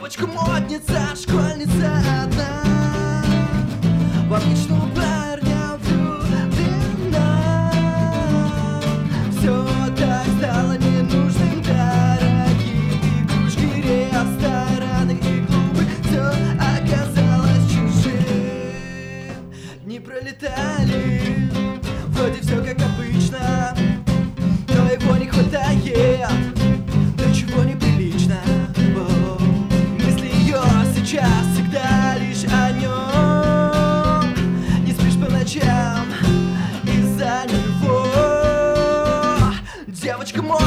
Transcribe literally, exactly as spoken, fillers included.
Девочка-модница, школьница одна, в обычного парня влюблена. Все так стало ненужным, дорогие игрушки, рестораны и клубы, все оказалось чужим. Дни пролетали, вроде все как обычно, но его не хватает, до чего неприлично. Мысли ее сейчас всегда лишь о нем. Не спишь по ночам из-за него. Девочка моя